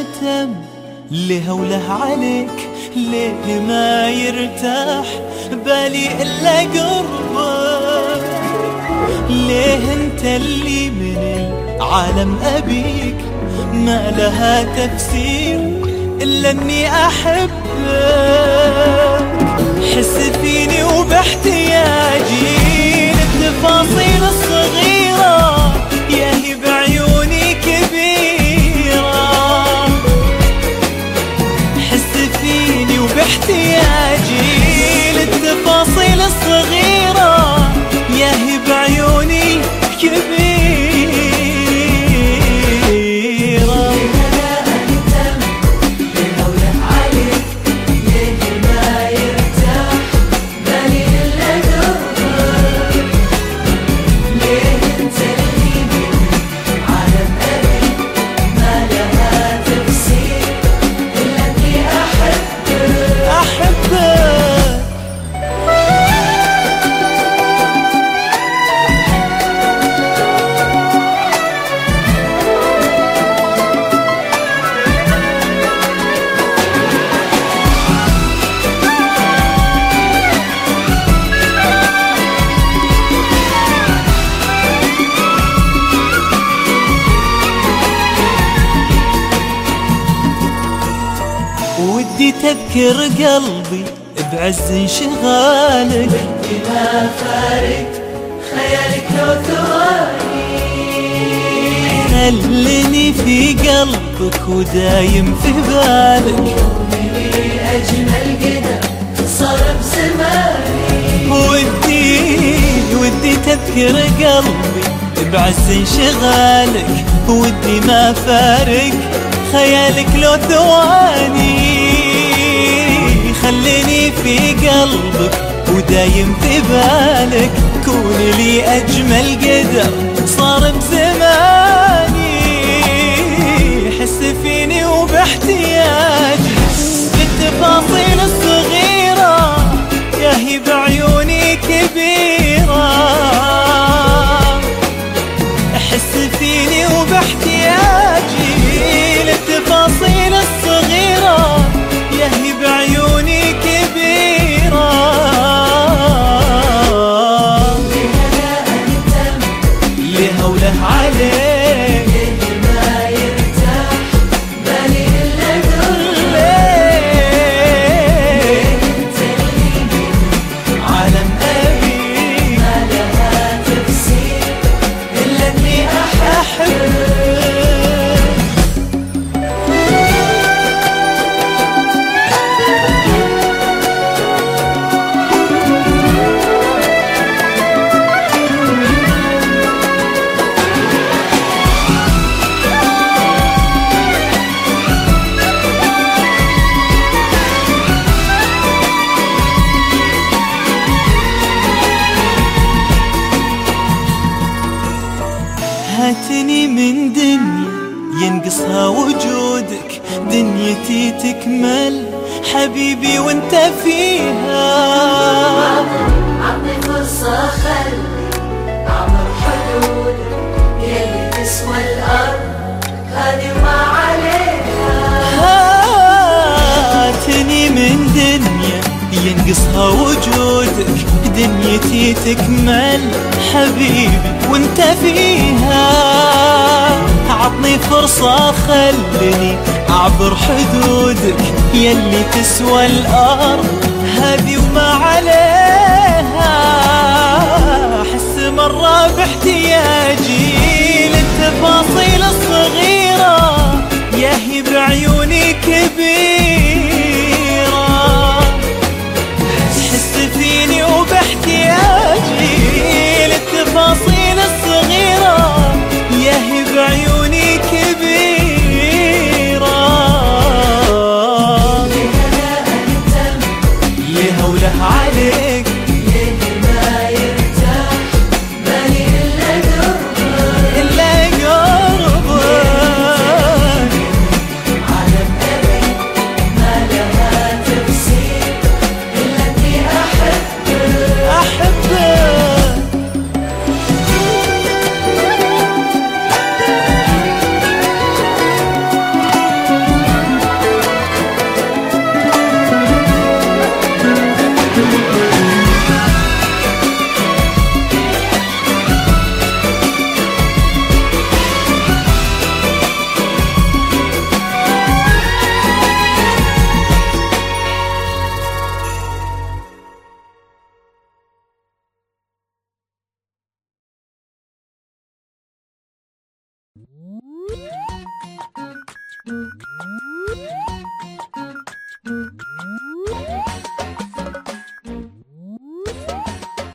انهتم ليه وله عليك، ليه ما يرتاح بالي إلا قربك؟ ليه انت اللي من العالم أبيك ما لها تفسير إلا أني أحبك؟ حس فيني وباحتياجي للتفاصيل الصغيرة، ياهي بعيوني كبيرة. حس فيني وباحتياجي للتفاصيل الصغيرة، ياهي بعيوني كبيرة. ودي تذكر قلبي بعز انشغالك، ودي ما فارق خيالك لو ثواني. خلني في قلبك ودايم في بالك، يومي أجمل قدر صار بزماني. ودي تذكر قلبي بعز انشغالك، ودي ما فارق خيالك لو ثواني. خليني في قلبك ودايم في بالك، كون لي أجمل قدر صار بزماني. حس فيني وباحتياجي للتفاصيل الصغيرة، ياهي بعيوني كبيرة. حس فيني وباحتياجي للتفاصيل الصغيرة، ياهي بعيوني كبيرة. ليه وله عليك، ليه ما يرتاح بالي إلا قربك؟ ليه انت اللي من عالم أبيك ما لها تفسير إلا أني أحبك. هاتني من دنيا ينقصها وجودك، دنيتي تكمل حبيبي وانت فيها. عطني فرصة خلي أعمر حدودك، يلي تسوى الأرض هذه وما عليها. هاتني من دنيا ينقصها وجودك، دنيتي تكمل حبيبي وانت فيها. عطني فرصة خلني أعبر حدودك، يلي تسوى الأرض هذه وما عليها. أحس مرة باحتياجي للتفاصيل الصغيرة، ياهي بعيوني كبيرة. حس فيني وباحتياجي للتفاصيل الصغيرة، ياهي بعيوني كبيرة. ليه وله عليك، ليه ما يرتاح بالي إلا قربك؟ إلا قربك. عالم أبي